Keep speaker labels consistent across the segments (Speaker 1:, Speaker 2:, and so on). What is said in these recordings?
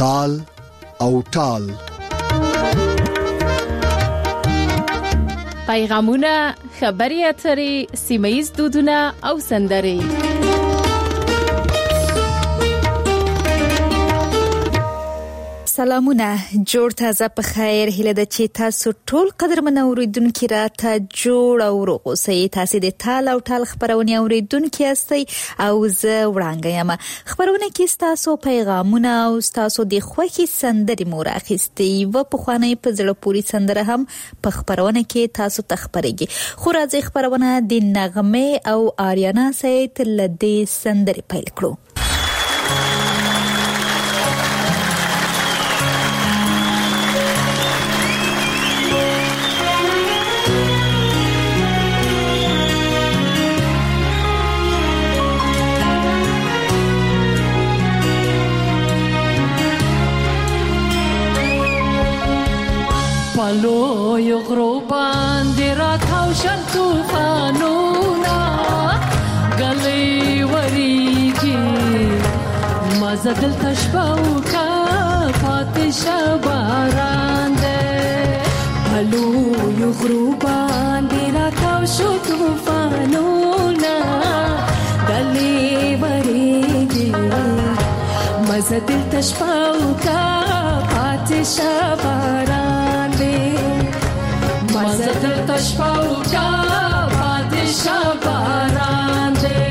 Speaker 1: تال او ټال.
Speaker 2: پیغامونه، خبري اترې، سیمه‌ییز دودونه او سندرې.
Speaker 3: سلامونه، جوړ تازه په خیر. هیله ده چې تاسو ټول قدرمن اوریدونکو را ته جوړ او روغ اوسئ. تاسو د تال او ټال خبرونه اوریدونکو یاستئ او زه وړاندې یم. خبرونه کې تاسو پیغامونه او تاسو د خوښي سندرې مو راخستې و په خوانې په زړه پوری سندره هم په خبرونه کې تاسو تخبرېږي. خو راځي خبرونه د نغمه او آریانا سید لدې سندرې پیل کړو.
Speaker 4: پلو یو غرو باندې راتاو شل طوفانونه غلې وریږي مزه دلته شپه وکا پاتې شباران دې. پلو یو غرو باندې راتاو شل طوفانونه غلې وریږي مزه دلته شپه وکا پاتې شباران مزه دلته شپه وکا پاتې شباران دې.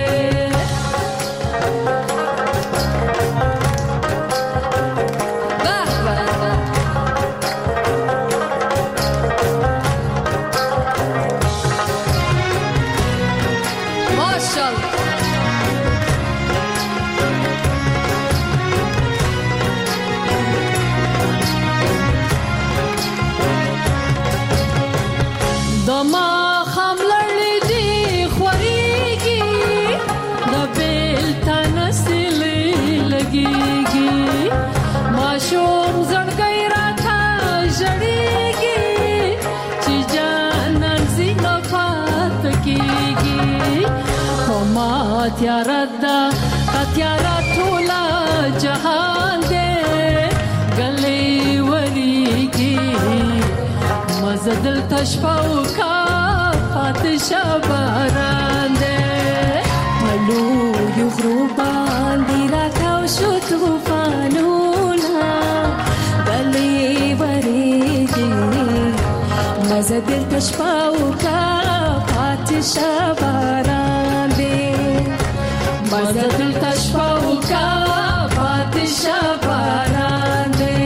Speaker 4: تیارا دا تیارا ټولا جهان دې غلې وریږي مزه دلته شپه وکا پاتې شباران دې. پلو یو غرو باندې راکاو شو طوفانونه غلې وریږي مزه دلته شپه وکا پاتې شباران دې. مزه دلته شپه وکا پاتې شباران دې.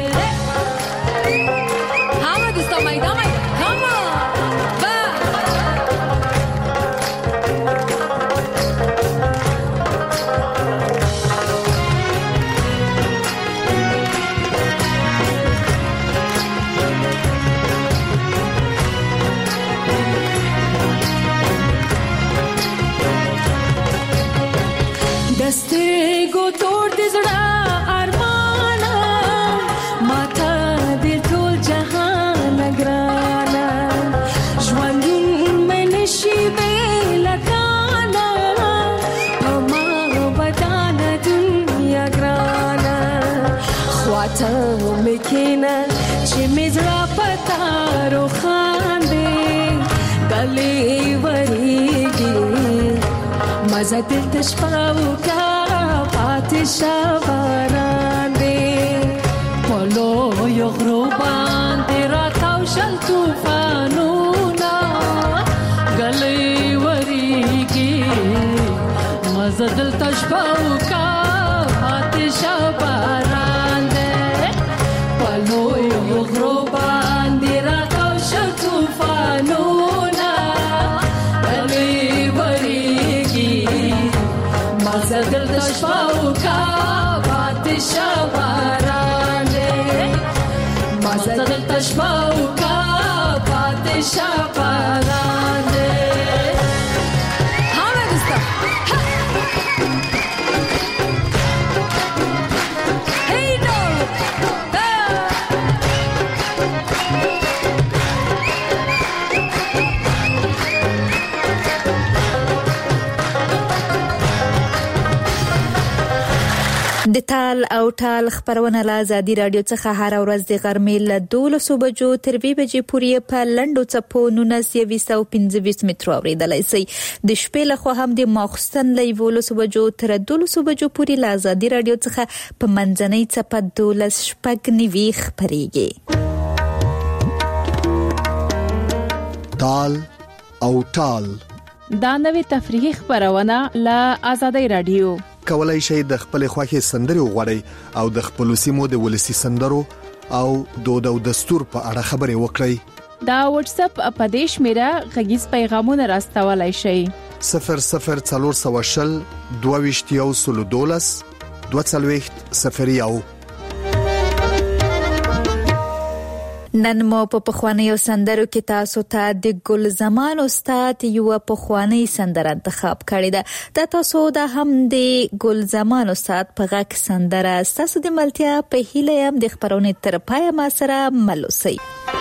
Speaker 4: حمد استمایدا کما با دسته گو توڑ دی زڑا ارمانا ماتا دی ټول جهان اگرانا ژوندون میں نشی بے لگانا پما بدانا دنیا گرانا خواتا مکینا چی مزرا پتا رو خاندے گلے وریگی مزه دلته شپه وکا پاتې شباران دې. پلو یو غرو باندې راتاو شل طوفانونه غلې وریږي مزه دلته شپه وکا پاتې شباران دې. پلو یو غرو باندې راتاو شل طوفانونه غلې مزه دلته شپه وکا پاتې شباران دې. مزه دلته شپه وکا پاتې شباران دې. حمد استا هی ډول
Speaker 3: د تال او ټال خبرونه له ازادي رادیو څخه هر ورځ د غرمې له 12 بجو تر 2 بجې پورې په لنډو څپو 1925 مترو اوریدلای شئ. د شپې له خوا هم د ماخستن له 11 بجو تر 12 بجو پورې له ازادي رادیو څخه په منځنۍ څپه 12 شپږ نیوي خبريږي.
Speaker 1: تال او ټال
Speaker 2: دا نوې تفریحي خبرونه له ازادي رادیو.
Speaker 1: کولای شئ د خپل خوښي سندري وغوړئ او د خپل سیمو د ولسی سندرو او دود او دستور په اړه خبري وکړئ.
Speaker 2: دا واتس اپ په دیش میرا غږیز پیغامونه راستولای شئ.
Speaker 1: 0040 22 22
Speaker 3: نن مو په پخوانیو سندرو کې تاسو ته د ګل زمان استاد یو پخوانی سندره انتخاب کړی ده. دا تاسو دا هم د ګل زمان استاد په غږ سندره تاسو د ملتیا په هیله هم د خبرونه تر پای ما سره ملوسي.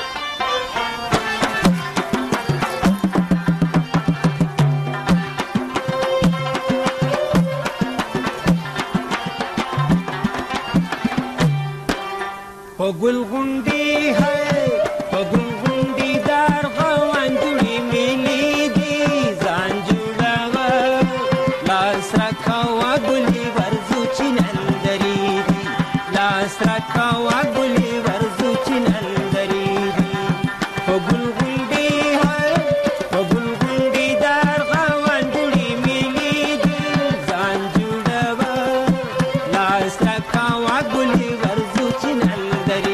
Speaker 5: ګل غونډي ہے ګل غونډي دار غوان جوړي ملي دي ځان جوړاوه لاس راکاوه ګلي ورزو چنندري دي لاس راکاوه ګلي ورزو چنندري دي ګل غونډي ہے ګل غونډي دار غوان جوړي ملي دي ځان جوړاوه لاس راکاوه ګلي ورزو چنندري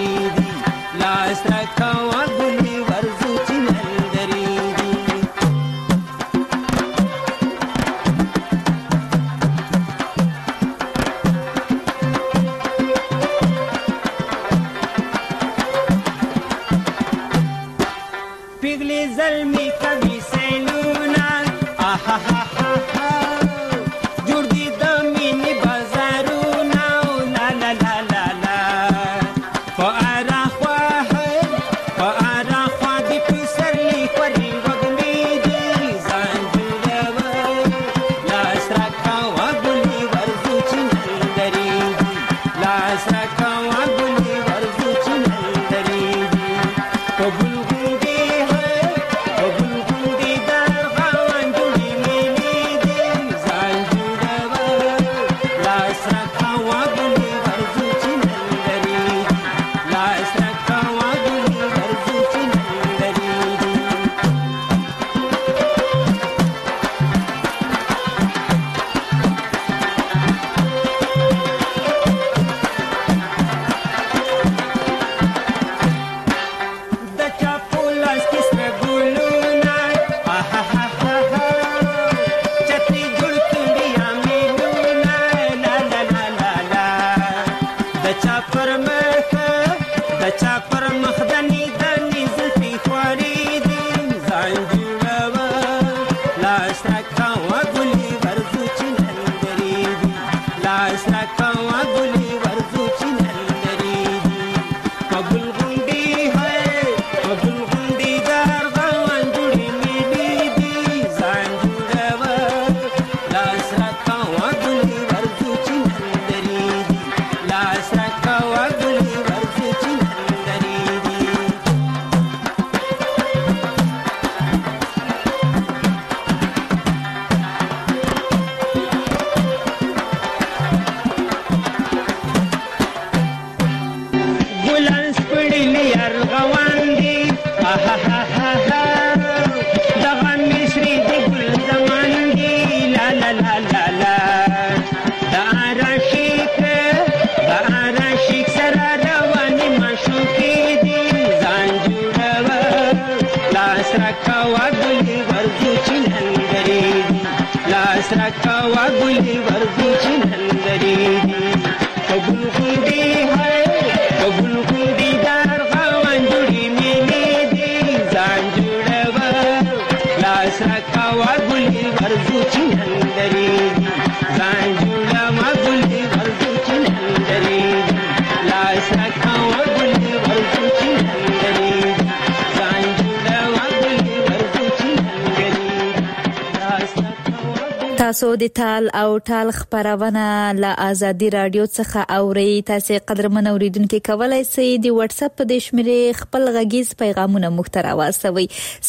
Speaker 3: تاسو د تال او ټال خبرونه له آزادي رادیو څخه اوري. تاسو قدرمن اوریدونکو کولای شئ د واتس اپ په شمیرې خپل غږیز پیغامونه مخ ته راوستوي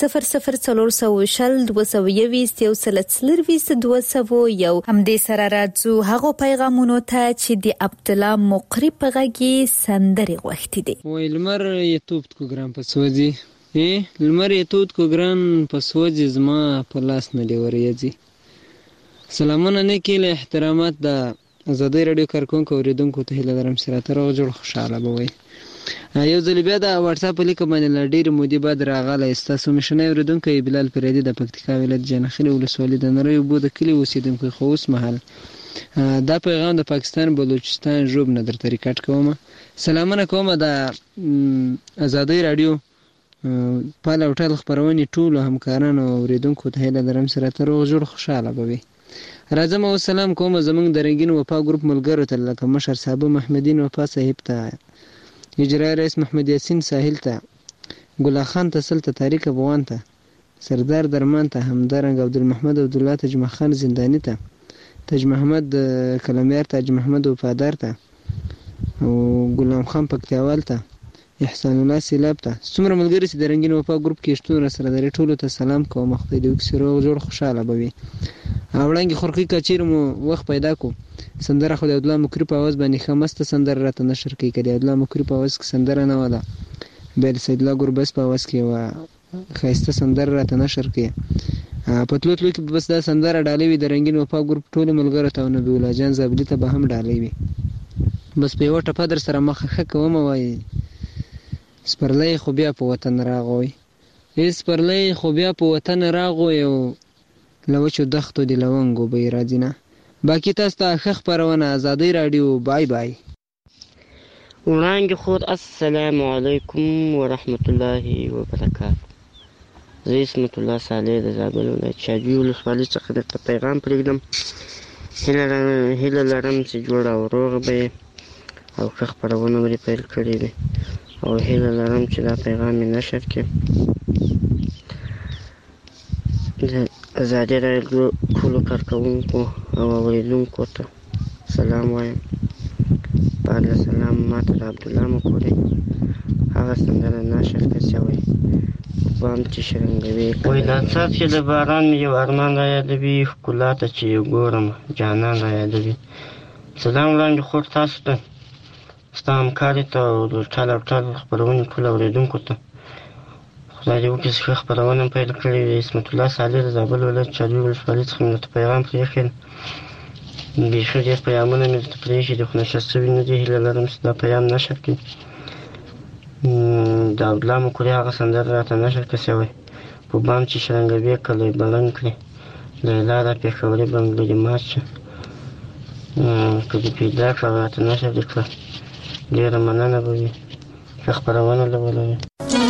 Speaker 3: 004022 هم دې سره راځو هغه پیغامونو ته چې د عبد الله مقری په غږی سندري غوښتي دي.
Speaker 6: وای لمر یتوب کو ګرام په سوځي لمر یتوب کو ګران په سوځي زما په لاس نه لوريږي. سلامونه نه کېله احترامات د آزادي رادیو کارکونکو اوریدونکو ته هیله لرم چې راته روغ جوړ خوشاله بوي. یو ځل بیا د واتس اپ لیک باندې لډیر مودي بعد راغله استاسو مشنه اوریدونکو بلال پردي د پکتیکا ولایت جنخلي ولسوالۍ د نړۍ بو د کلی اوسیدونکو خو اوس مهال دا پیغام د پاکستان بلوچستان جوب نه درته ریکارډ کوم. سلامونه کوم د آزادي رادیو په لوټل خبرونه ټول همکارانو اوریدونکو ته هیله لرم چې راته روغ جوړ خوشاله بوي. راځم او سلام کوم زمونږ د رنگین وفا ګروپ ملګرو ته لکه مشر صاحب محمدین وفا صاحب ته اجرای رئیس محمد یاسین ساحل ته ګل خان تسل ته طارق افغان ته سردار درمان ته همدارنګ عبدالمحمد عبدالله تاج محمد زندانی ته تاج محمد کلمیار تاج محمد وفادار ته او ګلام خان پکتیوال ته احسان الله سیلاب ته څومره ملګری چې د رنگین وفا ګروپ کې شتون سره درې ټولو ته سلام کوم. خدای دې وکړي روغ جوړ خوشاله بوي. اولنګ خورقي کچیر مو وخت پیدا کو سندره خو د عبد الله مکری په आवाज باندې خمسته سندره راته نشر کوي کړي. عبد الله مکری په आवाज کې سندره نه ولا بل سید الله ګربس په आवाज کې وا خاصه سندره راته نشر کوي. پتلوتلو کې بس دا سندره ډالې وي د رنگین وفا ګروپ ټول ملګرو ته نبی الله جان زابلی ته به هم ډالې وي. بس په یو ټپه در سره مخه کوم وای سپرلۍ خو بیا په وطن راغوي سپرلۍ خو بیا په وطن راغوي او لوچو دختو دی لونګو به راځي نه. باقي تاسو ته ښه خبرونه آزادي رادیو. بای بای.
Speaker 7: وړاندې خور السلام علیکم ورحمت الله وبرکاته. زه اسمت الله صالح د زابل ولایت شاجوی ولسوالۍ څخه درته پیغام پرېږدم. هیله لرم چې جوړ او روغ به او ښه خپرونه به پیل کړې وي او هیله لرم چې دا پیغام مې نشر کړي. د آزادي رادیو ټولو کارکوونکو او اوریدونکو ته سلام وایم. بعد له سلام ماته د عبدالله مکوري هغه سندره نشر کړه شوی بام چې شرنګوي وای دا څاڅکي د باران مې یو ارمان را یادوي ښکلا ته چې یو ګورم جانان را یادوي. سلام وړاندې خور تاسو ته ستا همکارې ته او د ټال او ټال خپرونې ټول اوریدونکو ته خدای دې وکړي چې ښه خپرونه پیل کړې وي. اسمت الله صالح د زابل ولایت شاجوی ولسوالۍ څخه مې درته پیغام پرېښی. بیخي ډېر پیغامونه مې درته پرېښي دي خو نشر شوي نه دي. هیله لرم چې دا پیغام نشر کړي. د عبدالله مکوري هغه سندره راته نشر کړه شوی په بام چې شرنګوي کلی بلند کړي لیلا را پېښوري بنګلو دې مات شه که دې پیدا کړه راته نشر دې کړه ډېره مننه به وي. ښه خپرونه به ولري.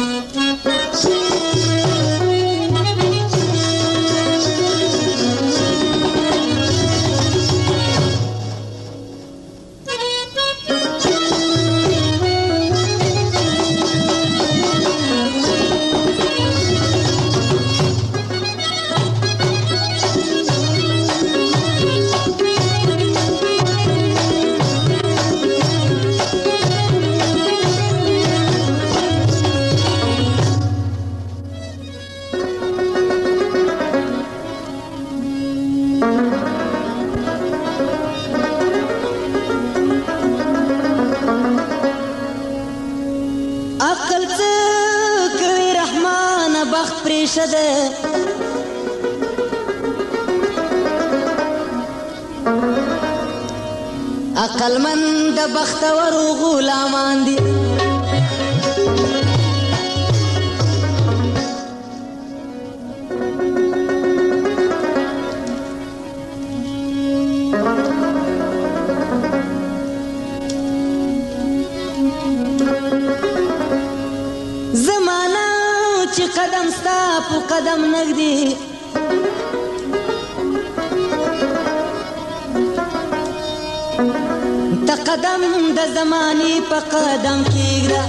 Speaker 4: عقلمند بختور غلامان دي زمانہ چې قدم ستا په قدم نږدې قدم د زماني په قدم کېږده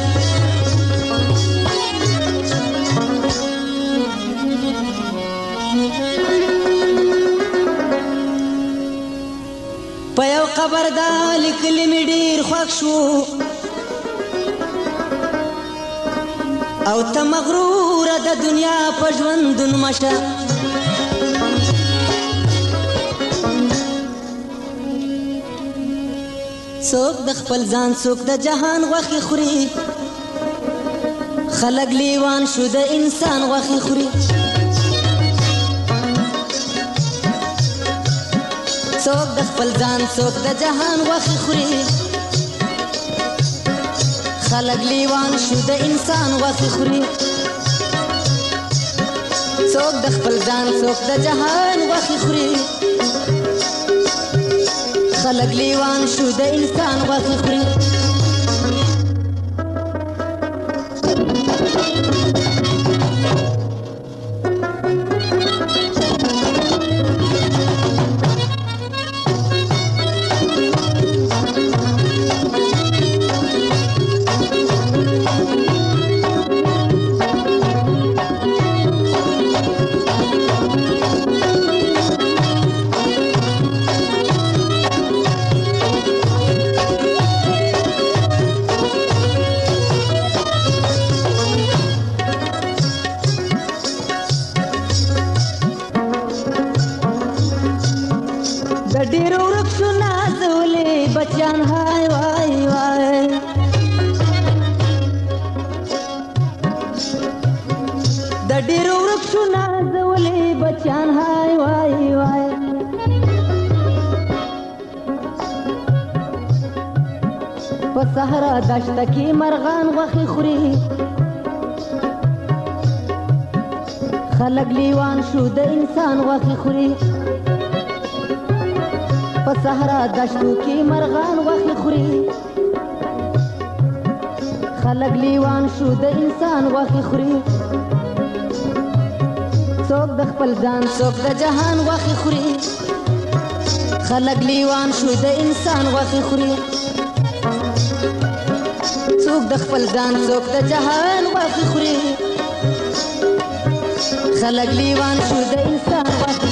Speaker 4: قبر دا لیکلی مې ډېر خوښ شو او ته مغروره د دنیا په ژوندون مشه څوک د خپل ځان څوک د جهان غوښې خوري خلک لیوان شو د انسان غوښې خوري څوک د خپل ځان څوک د جهان غوښې خوري خلک لیوان شو د انسان غوښې خوري څوک د خپل ځان څوک د جهان غوښې خوري خلک لیوان شو د انسان غوښې خوري صحرا دشت کی مرغان غوښې خوري خلک لیوان شو د انسان غوښې خوري په صحرا دشتو کې مرغان غوښې خوري خلک لیوان شو د انسان غوښې خوري څوک د خپل ځان څوک د جهان غوښې خوري خلک لیوان شو د انسان غوښې خوري څوک د خپل ځان څوک د جهان غوښې خوري خلک لیوان شو د انسان غوښې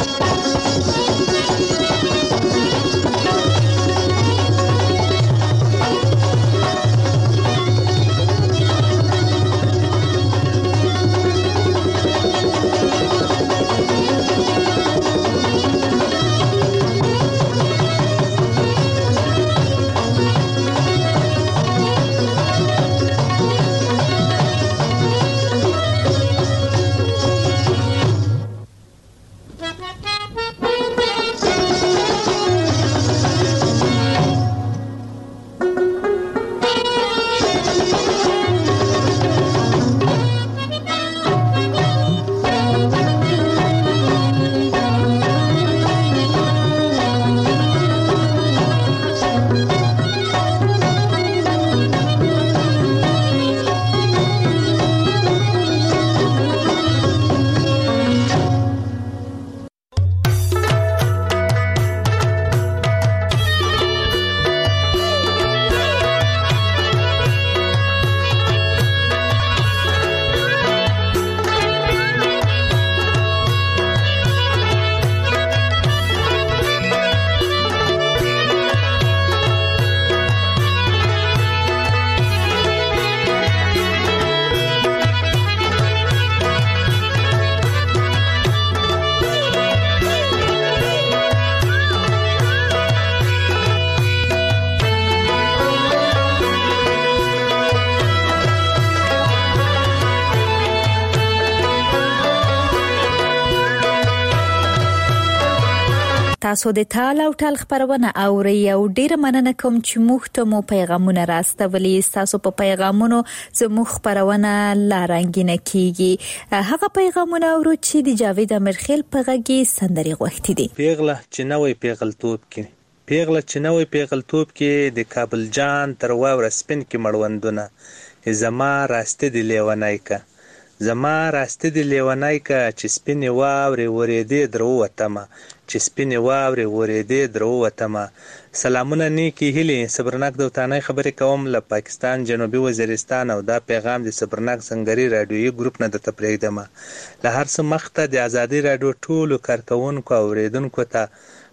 Speaker 3: تاسو د تال او ټال خبرونه اورئ او ډیره مننه کوم چې موږ ته مو پیغامونه راستولي تاسو په پیغامونو زموږ خبرونه لارنګینه کیږي هغه پیغامونه اورو چې د جاوید امرخیل په غږی سندري غوښتي دي
Speaker 8: پیغله چنوي پیغلتوب کې پیغله چنوي پیغلتوب کې د کابل جان تر واور سپین کې مړوندونه زما راسته دی لیونای کا زما راسته دی لیونای کا چې سپین واوري ورېدې درو وتمه چې سپین واوري ورېدې درو وتمه سلامونه نیکی هلي صبرناک دوتانه خبرې کوم له پاکستان جنوبي وزیرستان او دا پیغام د صبرناک سنگري رادیوي ګروپ نه د تپریدمه له هر څه مخته د ازادي رادیو ټولو کارکونکو او اوریدونکو ته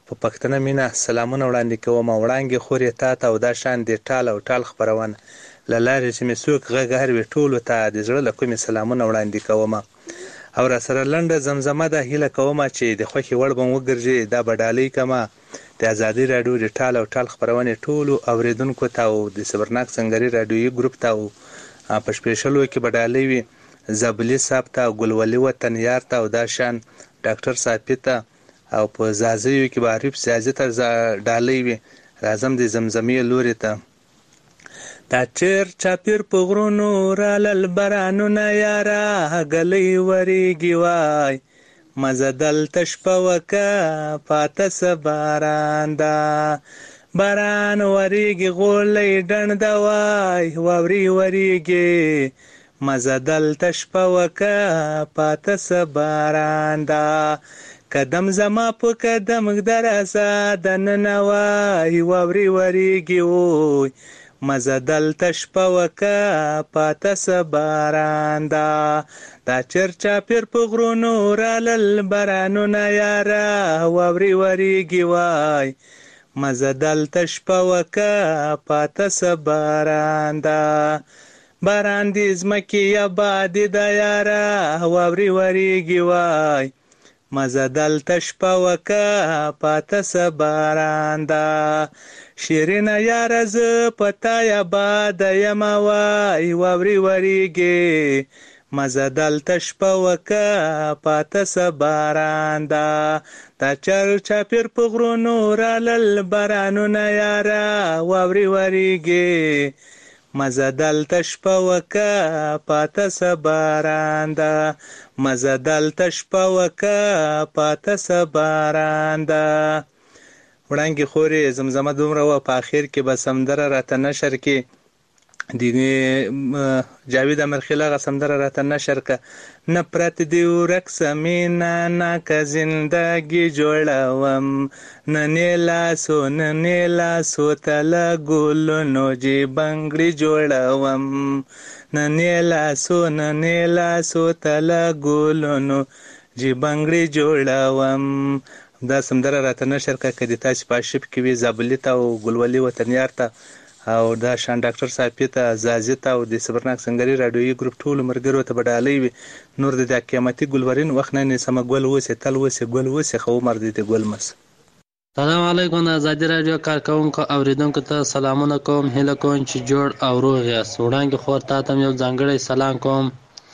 Speaker 8: په پښتنه مینه سلامونه وړاندې کوم. وړاندې خورې تا ته او دا شان د ټال او ټال خپرونه له لارې چې مې څوک غږ هر وي ټولو ته د زړه له کومې سلامونه وړاندې کوم. او را سره لنډه زمزمه ده هیله کوم چې د خوښې وړ به وګرځي دا به ډالۍ کما د ازادي راډیو د ټال او ټال خپرونې ټولو اوریدونکو ته او د صبرناک سنگري راډیوي ګروپ ته او په سپیشلو کې به ډالۍ وي زبلی صاحب ته او ګلولي وطن یار ته او دا شان ډاکټر صاحب ته او په زازیو کې به عارف سیازي ته ډالۍ وي. راځم د زمزمې لوري ته. دا چیر چاپیر په غرونو رالل بارانونه یاره غلی وریږي وای مزه دلته شپه وکه پاته څه باران ده باران وریږي غولی ډنډه وای واوري وریږي مزه دلته شپه وکه پاته څه باران ده قدم زما په قدم درځه دننه وای واوري وریږي وای مزه دلته شپه وکه پاته څه باران ده دا چرچا پیر په غرونو رالل بارانونه یاره واوري وریږي وای مزه دلته شپه وکه پاته څه باران ده باران دې ځمکې ابادي ده یاره واوري وریږي وای مزه دلته شپه وکه پاته څه باران ده شیرینه یاره زه په تا یاباده یم وای واوري وریږي مزه دلته شپه وکه پاته څه باران ده دا چاپیر په غرونو رالل بارانونه یاره واوري وریږي مزه دلته شپه وکه پاته څه باران ده مزه دلته شپه وکه پاته څه باران ده. وړاندې خورې زمزمه دومره وه په اخر کې به سمندره راته نشر کې د جاوید امرخیل هغه سمندره راته نشر که نفرت دی ورک سمینا نا که زندگی جوړوم ننې لاسو تله ګلونو جی بنګړي جوړوم ننې لاسو تله ګلونو جی بنګړي جوړوم. دا سمندره راته نشر که که د تاسې په آرشیف کې وي زابلي ته او ګلولي وطنیار ته او دا شان ډاکټر صاحب ته زازي ته او د صبرناک سنگري راډیوي ګروپ ټولو ملګرو ته به ډالۍ وي. نور د قیامتي ګلورین وخت نه سمه ګل وسې تل وسې ګل وسې خو عمر دې ګل مس.
Speaker 9: سلام علیکم د ازادي راډیو کارکونکو اوریدونکو ته سلامونه کوم هیله کوم چې جوړ او روغ یاست. وړاندې خور تا ته یو ځانګړی سلام کوم.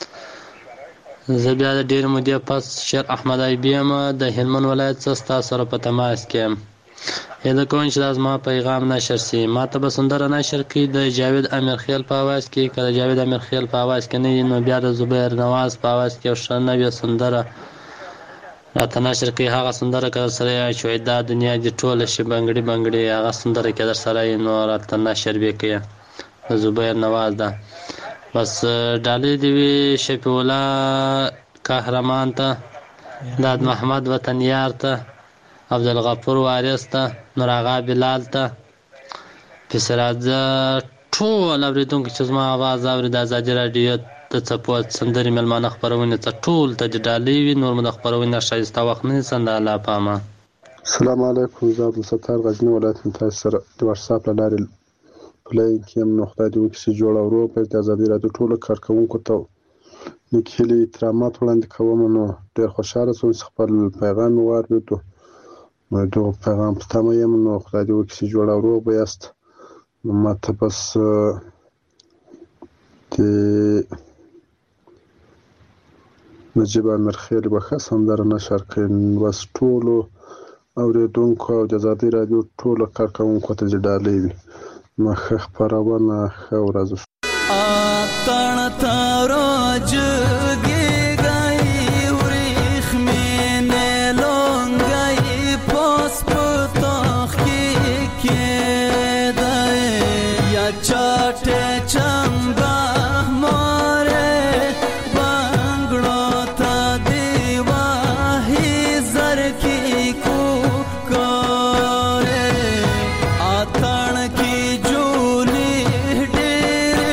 Speaker 9: زه بیا د ډېرې مودې پس شیر احمد ایبي یم د هلمند ولایت څخه ستاسو سره په تماس کې یم. هیله کوم چې دا زما پیغام نشر سي. ما ته به سندره نشر کړي د جاوید امیرخیل په اواز کې. که د جاوید امیرخیل په اواز کې نه وي نو بیا د زبیر نواز په اواز کې یو ښه نوې سندره راته نشر کړي. هغه سندره که در سره یې چې دا دنیا دې ټوله شي بنګړي بنګړي هغه سندره که در سره یې نو راته نشر به کړي د زبیر نواز ده. بس ډالۍ دې وي شفیع الله قهرمان ته داد محمد وطنیار ته عبدالغفور وارث ته نور آغا بلال ته پسراځه ټول اوریدونکو چې زما اواز اوري د ازادي راډیو د څپو سندرې مېلمانه خپرونې ته ټول ته د ډالۍ وي. نور مو د خپرونې ښایسته وخت نه نیسم د الله په امان.
Speaker 10: السلام علیکم زه عبدالستار غزني ولایت من تاسو سره د واتساپ له لارې په لاین کې یم. نو خدای دې وکړي چې جوړ او روغ به د ازادي راډیو ټولو کارکوونکو ته نیک هیلې احترامات وړاندې کوم. نو ډېر خوشحاله شوم چې خپل پیغام مې واورېدو. نو دغه پیغام په تمه یم. نو خدای دې وکړي چې جوړ او روغ به یاست. نو ما ته بس د نجیب امیرخیل به ښه سندره نشر کړي. بس ټولو اوریدونکو او د ازادي راډیو ټولو کارکوونکو ته دې ډالۍ وي. نو ښه خپرونه ښه ورځ.
Speaker 11: اتڼ تاروج گئی وریخ مینه لونگئی پاس پتاخ کی دای یا چاٹ چنگا ماره بنگڑو تا دیواهی زرکی کو کاره اتڼ کی جولی ډېر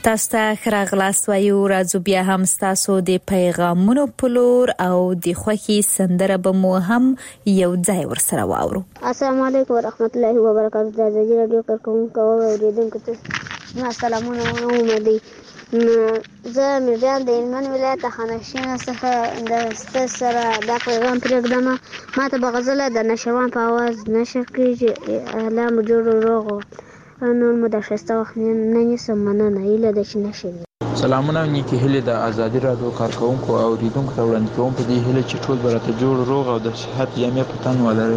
Speaker 3: تاسو ته ښه راغلاست وایو. راځو بیا هم ستاسو د پیغامونو په لور او د خوښي سندره به مو هم یو ځای ورسره واورو.
Speaker 12: السلام علیکم ورحمت الله وبرکاته. د ازادي راډیو کارکونکو او اوریدونکو ته ما سلامونه ومدي. زه میرجان د هلمند ولایت خانشین څخه د ستاسو سره دا پیغام پرېږدم. ما ته به غزله د نشروان په اواز نشر کړي الله مو جوړ روغ نور مو د ښایسته وخت نه نیسم. مننه. هیله ده چې نشي.
Speaker 13: سلامونه نیکې هیلې د ازادي راډیو کارکونکو او اوریدونکو ته وړاندې کوم په دې هیله چې ټول به راته جوړ روغ او د صحت جامې په تن ولرئ.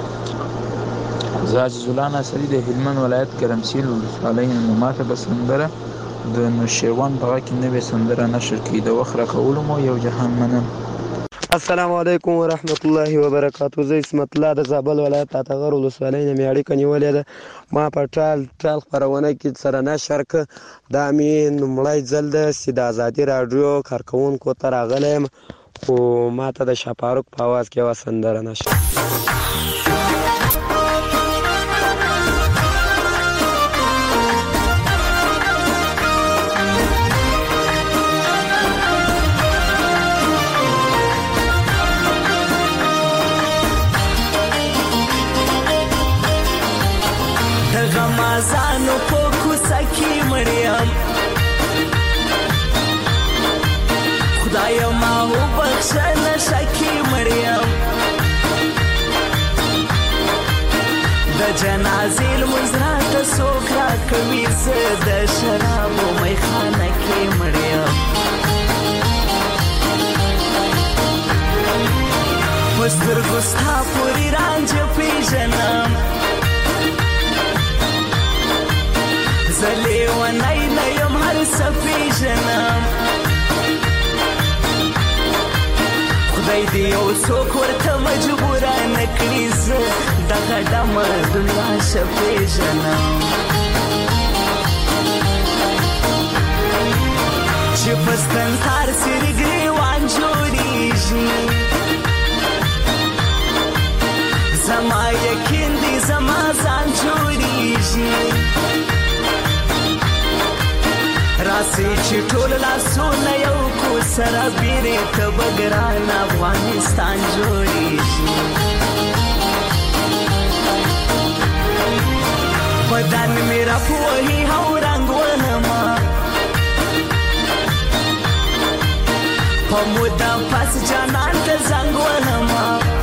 Speaker 13: زه عزیز الله ناصري د هلمند ولایت ګرمسیر ولسوالۍ یم. ماته به سندره د نوشیروان په غږ کې نوې سندره نشر کړي. د وخت راکولو مو یو جهان منم.
Speaker 14: السلام علیکم ورحمت الله وبرکاته. زه اسمت الله د زابل ولایت اتغر ولسوالۍ نه مې اړیکه نیولې ده. ما په ټال خپرونه کې سره نشر کړ. دا مې لومړی ځل ده چې د ازادي راډیو کارکونکو ته راغلی یم، خو ما ته د شاپاروک په اواز کې یوه سندره نشر.
Speaker 11: غمازانو په کوڅه کې مړیم، خدایا ما وبخښه نشه کې مړیم. د جنازې لمونځ راته څوک راکوي، زه د شرابو میخانه کې مړیم. په سترګو ستا پورې رانجه پېژنم، زه لیونی نه یم هر څه پېژنم. خدای دې یو څوک ورته مجبوره نه کړي، زه دغه ډمه دنیا ښه پېژنم. چې په ستنتار سرې ګریوان جوړېږي، زما یقین دی زما ځان جوړېږي. راسي چې ټول لاسونه یو کو سره بیرې ته به ګران افغانستان جوړېږي. بدن مې راپوهي او رنګ ونما، په موده پس جانان ته زنګ ونما،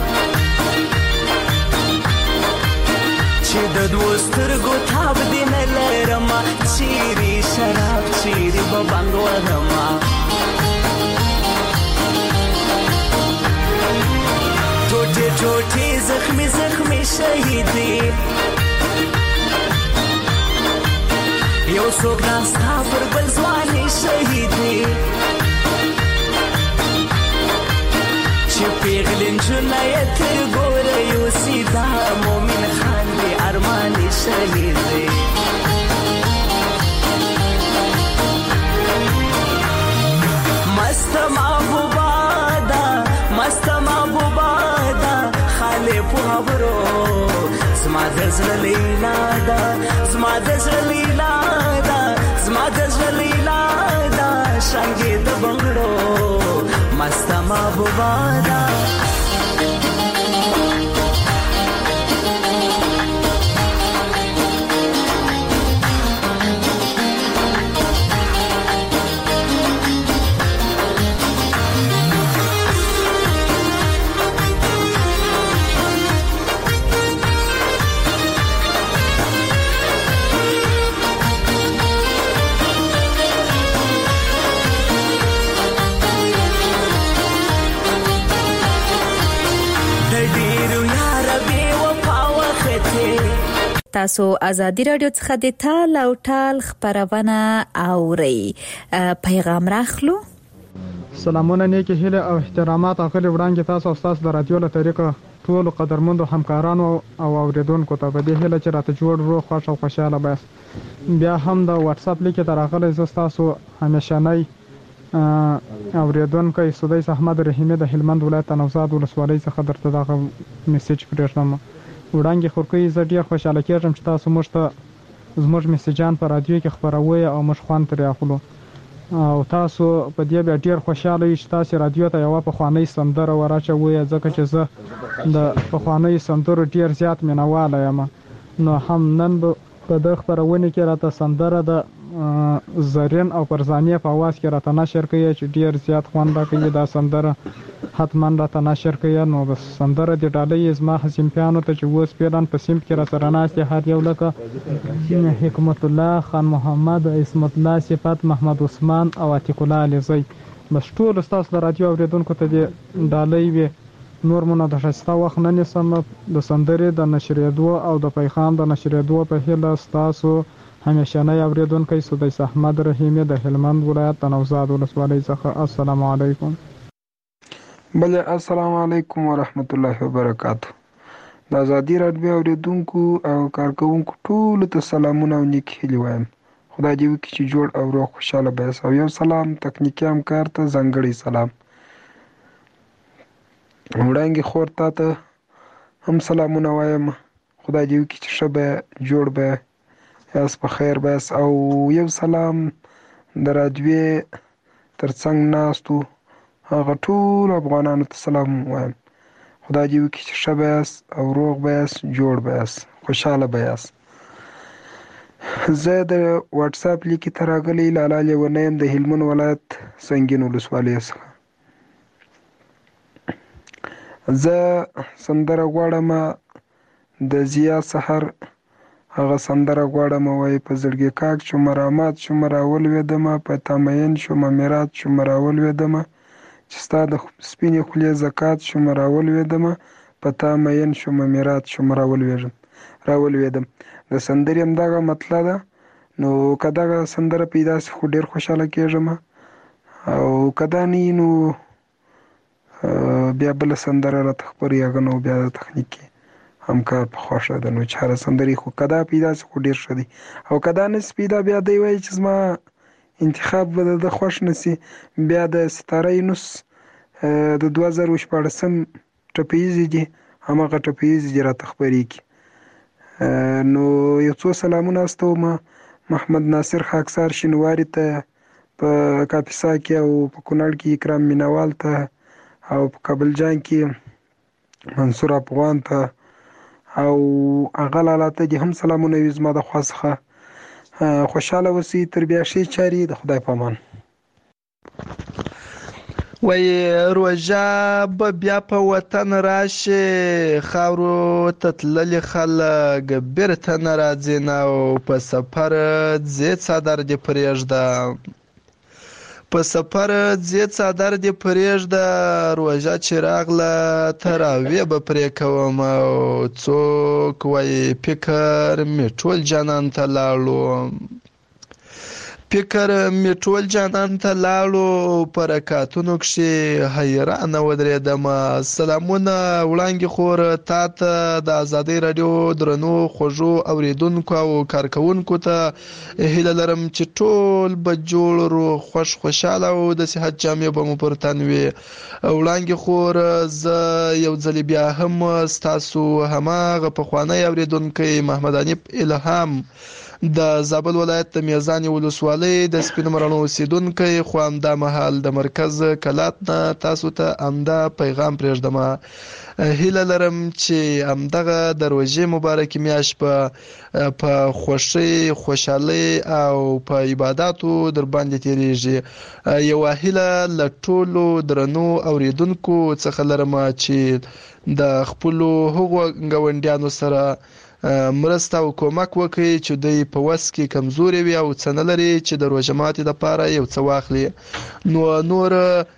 Speaker 11: چې د دوو سترګو تاب دې نه لرمه، چیرې شراب چیرې به بنګ وهمه. ټوټې ټوټې زخمي زخمي شهیدې، یو څوک ناستا پر بل ځوانې شهیدې، چې پیغلې نجونه یې تر ګوره یوسي، دا مومن خان دې ارمانې شهیدې. مست محبوبا دا مست محبوبا دا خاله په خبرو، زما د زړه لیلا دا زما د زړه لیلا دا زما د زړه لیلا دا شانګې د بنګړو مست محبوبا دا.
Speaker 3: تاسو ازادي راډیو څخه د تال او ټال خبرونه اورئ. پیغام راخلو.
Speaker 15: سلامونه نیکې هیله او احترامات اغلی وړاندې تاسو او تاسو د رادیو له طریقه ټول قدرمنو همکارانو او اوریدونکو ته په دې هیله چې راته جوړ روغ خوښ او خوشاله بس. بیا هم د واتس اپ لیک ته راغلی زه تاسو همیشنی اوریدونکو سودیس احمد رحیمی د هلمند ولایت نوزاد ولسوالۍ څخه درته دغه میسج پرېږدم. وړاندې خورکوي زه ډېر خوشاله کېږم چې تاسو موږ ته زموږ میسجان په رادیو کې خپروي او موږ خوند ترې اخلو او تاسو په دې بیا ډیر خوشاله یې چې تاسو رادیو ته یو پخوانی سندره وراچوي ځکه چې زه د پخوانی سندرو ډیر زیات مینواله یم. نو هم نن په د خپرونې کې راته سندره د زرین او پرزانیه په आवाज کې راته نشر کوي چې ډیر زیات خوند راکوي. دا سندره حتما راته نشر کوي. نو بس سندره د ډالۍ زما حسینپیانو ته چې اوس پیران په سیمت کې را سره ناست هر یو لکه حکمت الله، خان محمد، عصمت الله، صفات، محمد عثمان او عتیق الله علیزی. بس ټول ستاسو د رادیو اوریدونکو ته د ډالۍ وي. نور مونږ د شسته وخت نه نیسم. د سندرې د نشریدو او د پیغام د نشریدو په هیله ستاسو همیشنی اوریدونکی سدیس احمد رحیمی د هلمند ولایت د نوزاد ولسوالۍ څخه. السلام علیکم.
Speaker 16: بله السلام علیکم ورحمت الله وبرکاتو. د ازادي راډیو اوریدونکو او کارکونکو ټولو ته سلامونه او نیک هیلې وایم. خدای دې وکړي چې جوړ او روغ خوشحاله به یاست. او یو سلام تکنیکي همکار ته ځانګړی سلام. وړانګې خور تا ته هم سلامونه وایم. خدای دې وکړي چې ښه به جوړ به یاست، په خیر به یاست. او یو سلام د رادیوې ترڅنګ ناستو هغه ټول افغانانو ته سلام وایم. خدای دې وکړي چې ښه به یاست او روغ به یاست، جوړ به یاست، خوشحاله به یاست. زه د واټساپ لیکې ته راغلی لالا لیونی یم د هلمند ولایت سنګین ولسوالۍ څخه. زه سندره غواړم د ضیا سحر هغه سندره غواړم وایي په زړګي کاک شومه رامات شومه راولوېدمه په تا مین شومه میرات شومه راولوېدمه چې ستا د سپینې خولې زکات شومه راولوېدمه په تا مین شومه میرات شومه راولوېدم. د سندرې همدغه مطلع ده. نو که دغه سندره پیدا سي خو ډېر خوشحاله کېږم او که دا نه نو بیا بله سندره راته خپرېږي نو بیا د تخنیکي همکار په خوښه ده. نو چې هره سندرې خو که دا پیدا سي خو ډېر ښه دی. او که دا نه سي پیدا بیا دی وایي چې زما انتخاب به د خوښ نه سي بیا د ستاره یونس د 2014 ټپیزې دي همغه ټپیزې دي راته خپرېږي. نو یو څو سلامونه استوم محمد ناصر خاکسار شینواري ته په کاپیسا کې او په کونړ کې اکرام مینوال ته او په کابل جان کې منصور افغان ته او هغه لالا ته دې هم سلامونه وي زما د خوا څخه. خوشحاله اوسئ. تر بیا ښې چارې د خدای په امان.
Speaker 17: وایي روژه به بیا په وطن راشي، خاورو ته تللي خلک بیرته نه راځي نه او په سفر ځې څادر دې پرېږده، په سفر ځې څادر دې پرېږده، روژه چې راغله تراویح به پرې کوم او څوک وایي فکر مې ټول جانان ته لاړو، فکر مې ټول جانان ته لاړو، په رکعتونو کښې حیرانه ودرېدمه. سلامونه وړانګې خور تا ته د ازادۍ راډیو درنو خوږو اورېدونکو او کارکوونکو ته هیله لرم چې ټول به جوړ روغ خوښ خوشحاله او د صحت جامې به مو پر تن وي. وړانګې خور زه یو ځلې بیا هم ستاسو هماغه پخوانی اورېدونکی محمد حنیف الهام د زابل ولایت د میزانې ولسوالۍ د سپین مرڼو اوسېدونکی، خو همدا مهال د مرکز کلات نه تاسو ته همدا پیغام پرېږدم. هیله لرم چې همدغه د روژې مبارکې میاشت په خوښۍ خوشحالۍ او په عباداتو در باندې تېرېږي. یوه هیله له ټولو درنو اورېدونکو څخه لرم چې د خپلو هغو ګاونډیانو سره مرسته او کومک وکړي چې دوی په وس کې کمزوري وي او څه نه لري چې د روژه ماتې دپاره یو څه واخلي. نو نور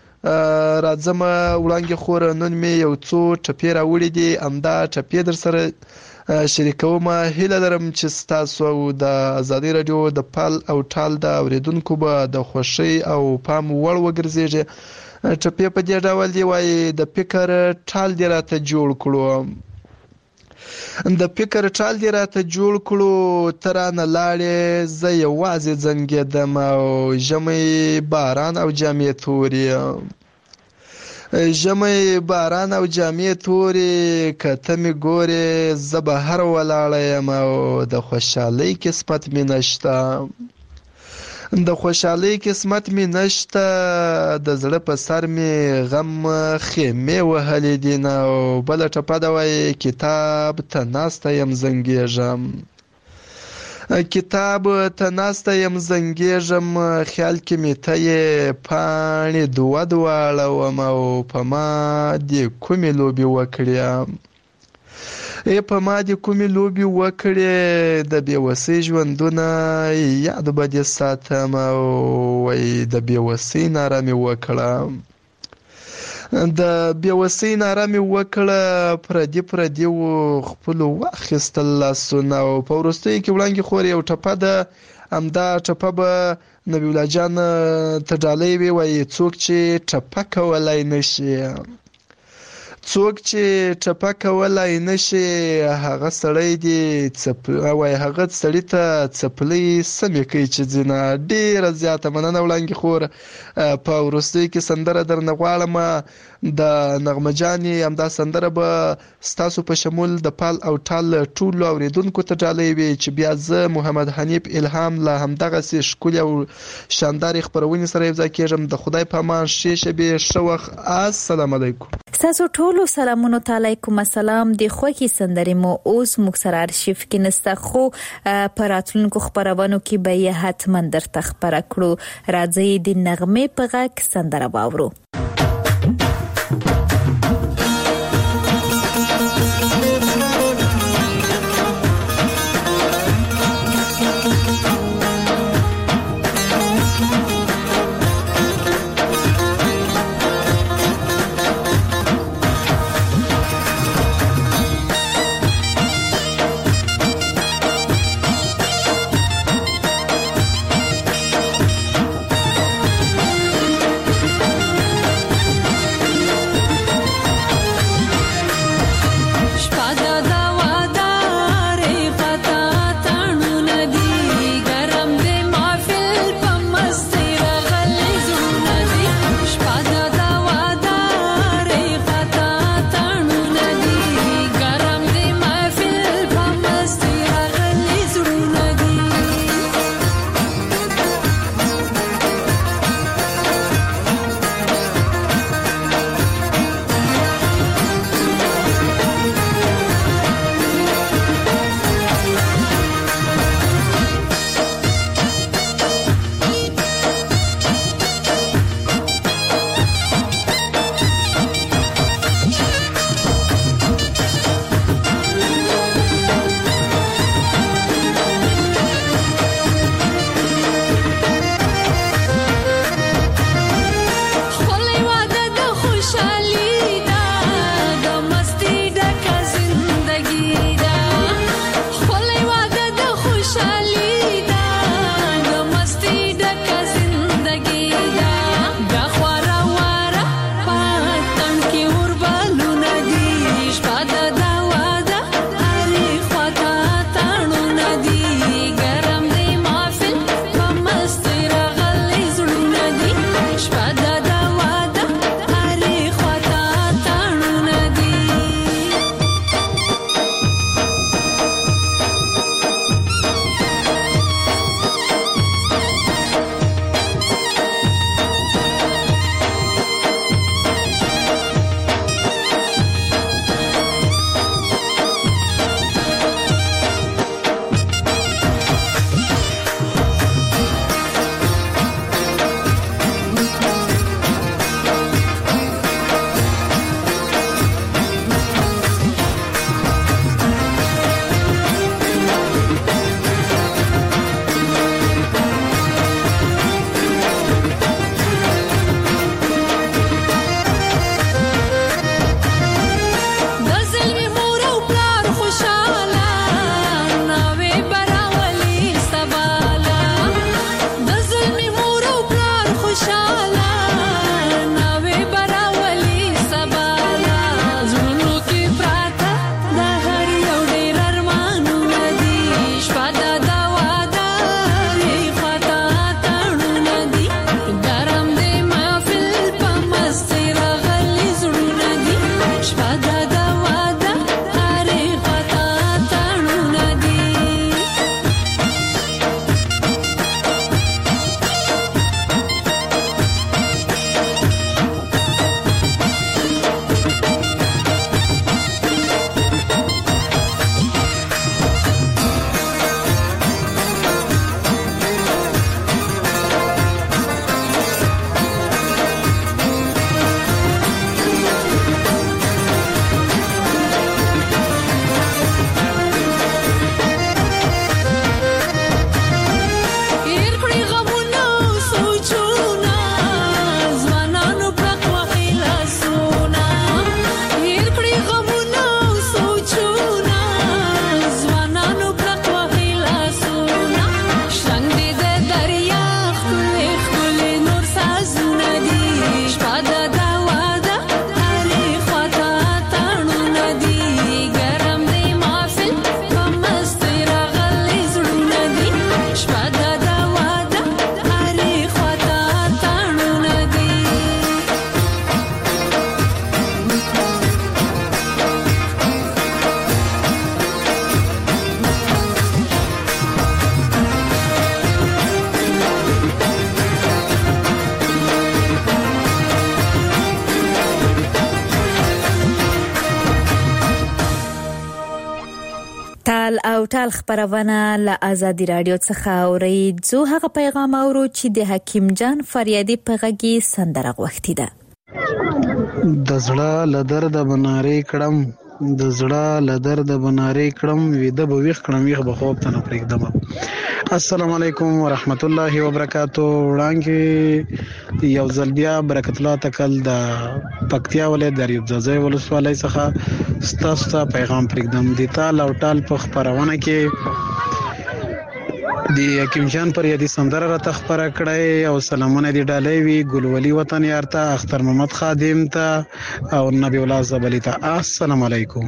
Speaker 17: راځم وړانګې خور نن مې یو څو ټپې راوړي دي، همدا ټپې در سره شریکوم. هیله لرم چې ستاسو او د ازادۍ راډیو د پال او ټال د اورېدونکو به د خوښۍ او پام وړ وګرځېږي. ټپې په دې ډول دی وایي د فکر ټال دې راته جوړ کړو، د فکر ټال دې راته جوړ کړو، ته رانه لاړې زه یوازې زنګېدم او ژمی باران او جامې تورې، ژمی باران او جامې تورې که ته مې ګورې زه بهر ولاړه یم او د خوشحالۍ قسمت مې نشته د خوشحالۍ قسمت مې نشته د زړه په سر مې غم خیمې وهلې دي نه او بله ټپه ده وایي کتاب ته ناسته یم زنګېږم کتاب ته ناسته یم زنګېږم خیال کې مې ته یې پاڼې دوه اړوم او په ما دې کومې لوبې وکړې په ما دې کومې لوبې وکړې د بېوسۍ ژوندونه یاد به دې ساتم او وایي د بېوسۍ ناره مې وکړه د بېوسۍ ناره مې وکړه پردي و خپلو واخیستل لاسونه او په وروستیو کې وړانګې خور یو ټپه ده همدا ټپه به نبي الله جان ته ډالۍ وي وایي څوک چې ټپه کولی نشي څوک چې ټپه کولی نشي هغه سړی دی وایي هغه سړي ته څپلۍ سمې کوي چې ځینه ډېره زیاته مننه وړانګې خور په وروستیو کې سندره درنه غواړم د نغمه جانې همدا سندره به ستاسو په شمول د پال او ټال ټولو اورېدونکو ته ډالۍ وي چې بیا زه محمد حنیف الهام له همدغسې ښکلې او شاندارې خپرونې سره یوځای کېږم د خدای په امان ښې شبې ښه وخت السلام علیکم
Speaker 3: ستاسو ټولو سلامونو ته علیکم السلام د خوږې سندرې مو اوس موږ سره ارشیف کې نسته خو په راتلونکو خپرونو کې به یې حتما درته خپره کړو راځئ د نغمې په غږ سندره واورو تال او ټال خبرونه له آزادي رادیو څخه اورئ. زه هغه پیغام اورو چې د حکیم جان فریادي په غږی سندره غوښتې ده.
Speaker 18: د زړه له درده بنارې کړم، د زړه له درده بنارې کړم، ویده به ویښ کړم، ویښ به خوب ته نه پرېږدم. السلام علیکم ورحمت الله وبرکاتو. وړاندې یو ځل بیا برکت الله تکل د پکتیا ولایت د اریوب ځاځی ولسوالۍ څخه ستاسو ته پیغام پرېږدم. د تال او ټال په خپرونه کې د حکیم جان فریادي سندره راته خپره کړی او سلامونه دې ډالۍ وي ګلولي وطن یار ته، اختر محمد خادم ته او نبی الله زبلی ته. السلام علیکم.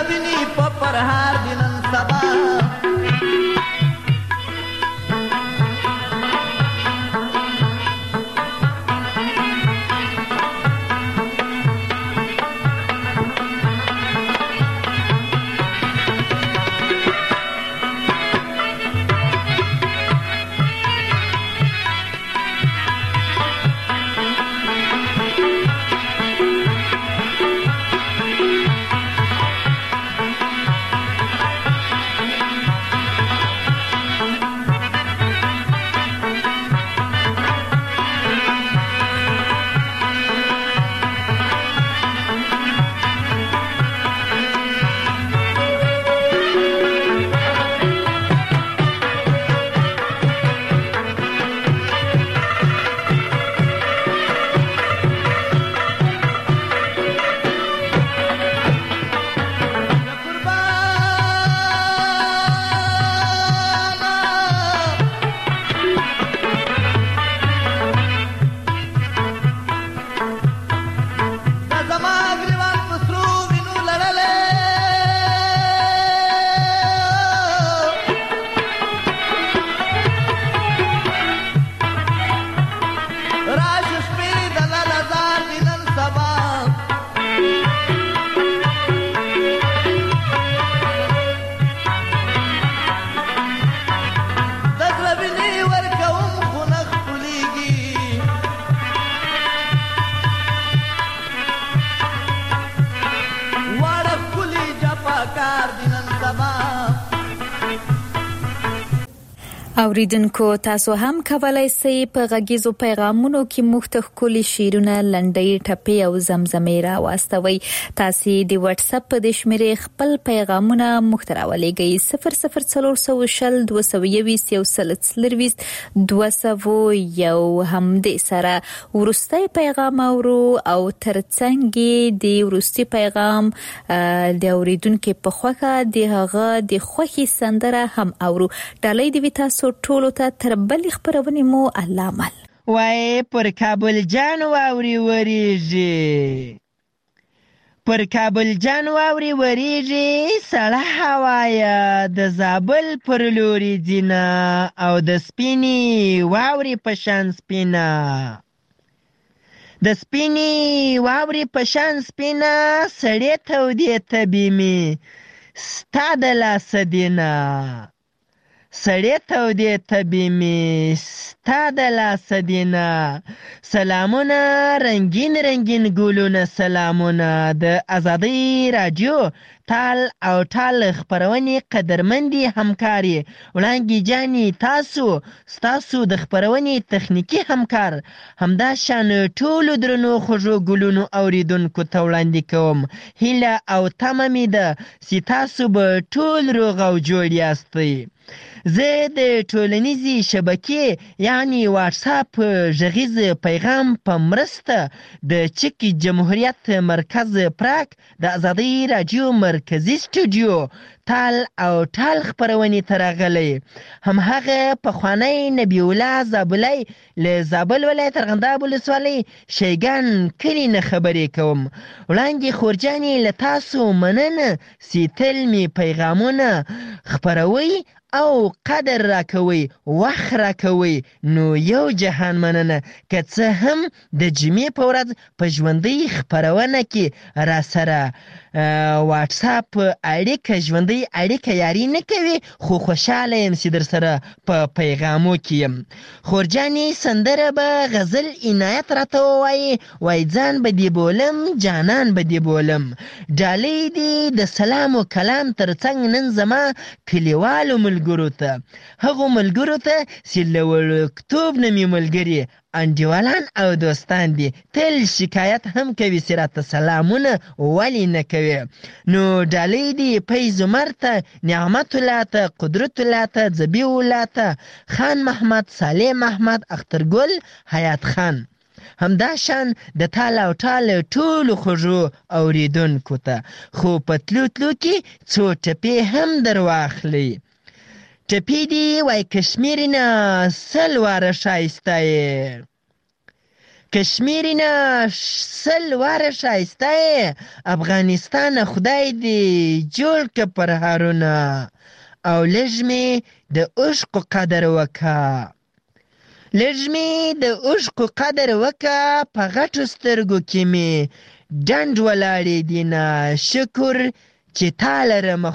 Speaker 17: ویني په پرهار دي نن سبا
Speaker 3: اوریدونکو تاسو هم کولای شئ په غږیزو پیغامونو کې موږ ته ښکلي شعرونه لنډۍ ټپې او زمزمې راواستوئ. تاسو د واتس اپ په شمیرې خپل پیغامونه موږ ته راولېږئ 0042021 همدې سره ورستی پیغام اورو او ترڅنګ د ورستی پیغام د اوریدونکو په خوخه د هغه د خوخي سندره هم اورو. ډالۍ دی تاسو ټولو ته تر بلې خبرونه مو الله مل
Speaker 19: وای پر کابل جان واوري وریږي پر کابل جان واوري وریږي سړه هوایا د زابل پر لوري دینا او د سپینی واوري پشان سپینا د سپینی واوري پشان سپینا سړې تودې تبیمي ستاد لاس دینا سړې تودې تبیمي ستاد لاس دینا سلامونه رنگین رنگین ګلونه سلامونه د آزادۍ رادیو تال او ټال خبرونې قدرمندي همکاري وړاندې جاني ستاسو د خبرونې تخنیکی همکار همدا شان ټولو درنو خوږو ګلونو اوریدونکو ته وړاندې کوم هیله او تمه مې ده چې تاسو به ټول روغ او جوړ یاستئ. زه د ټولنیزې شبکې یعنی واتس اپ غږیز پیغام په مرسته د چک جمهوریت مرکز پراک د آزادۍ رادیو مرکزی سټوډیو تال او ټال خبرونې ته راغلی. همهغه پخوانی نبی الله زابلی له زابل ولایت ارغنداب ولسوالۍ شیګان کلي نه خبرې کوم. وړاندې خورجانې له تاسو مننه چې تل مې پیغامونه خپروئ او قدر راکوي وخت راکوي نو یو جهان مننه که څه هم د جمعې په ورځ په ژوندۍ خپرونه کې را سره واتس اپ اړیکه ژوندۍ اړیکه یاري نه کوي خو خوشاله یم چې در سره په پیغامو کې یم. خورجانې سندره به غزل عنایت راته وایي ځان به دې بولم جانان به دې بولم ډالۍ دې د سلام و کلام ترڅنګ نن زما کلیوالو ملګرو ته هغو ملګرو ته چې له وړکتوب نه مې ملګري انډیوالان او دوستان دي تل شکایت هم کوي چې راته سلامونه ولې نه کوي. نو ډالۍ دي فیض عمر ته نعمت الله ته قدرت الله ته ذبیح الله ته خان محمد صالح محمد اخترګل حیات خان همدا شان د تال او ټال ټولو خوږو اوریدونکو ته خو په تلو کې څو ټپې هم در واخلئ. ټپې دي وای کشمیر نه سل واره ښایسته یې کشمیر نه 100 واره ښایسته افغانستان خدای دې جوړ که پرهارونه او لږ مې د عشقو قدر وکه په غټو سترګو کې مې ډنډ ولاړې دي نه شکر چې تا لرمه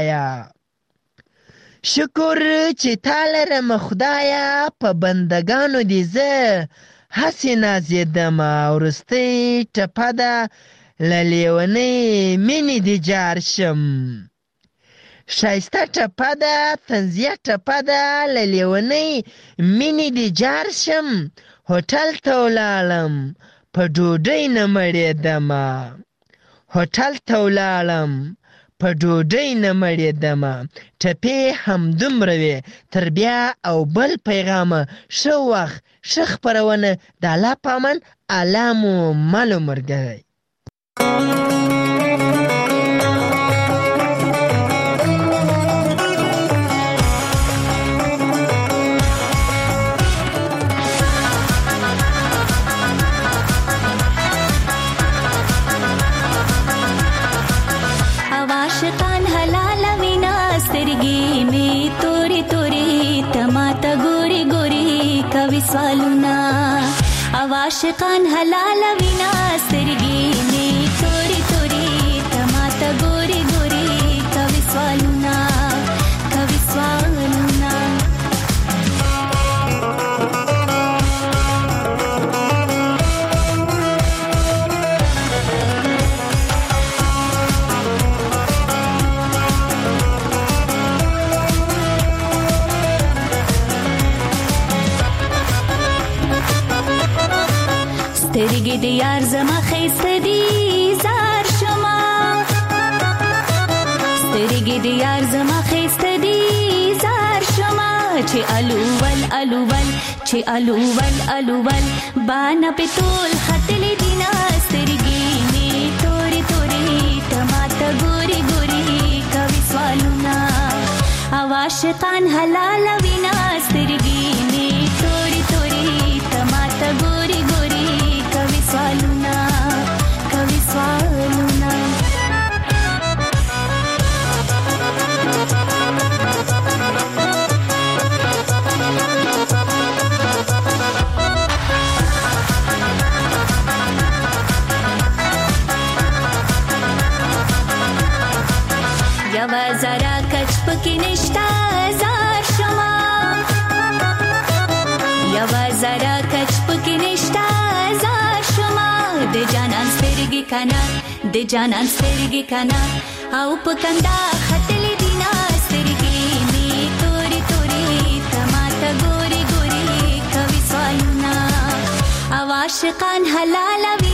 Speaker 19: خدایه په بندګانو دې زه هسې نازېدمه وروستۍ ټپه ده له لیونۍ مینې دې جار شم ښایسته ټپه ده طنزیه ټپه ده له لیونۍ مینې دې جار شم هوټل ته ولاړم په ډوډۍ نه مړېدمه ټپې همدومره وې تر بیا او بل پیغامه ښه وخت ښه خپرونه د الله په امان الله مو مل ملګری
Speaker 20: عاشقان حلال وینا سترګې می تورې تورې تماته ګوري ګوري کوي سوالونه عاشقان حلال وینا سترګې می تورې تورې تماته ګوري ګوري کوي سوالونه سترګې د یار زما ښایسته دي زار شمه چې الول بانا په ټول ختلې دي نه سترګې مې تورې تورې تماته ګوري ګوري کوي سوالونه عاشقان حلال وینا سترګې مې تورې تورې تماته ګوري ګوري کوي سوالونه یوا زرا کچ پکې نشتا زار شما د جانان سترګې کنا او په کندا ختلې دي نه سترګې مې تورې تورې تماته ګوري ګوري کوي سوالونه عاشقان حلال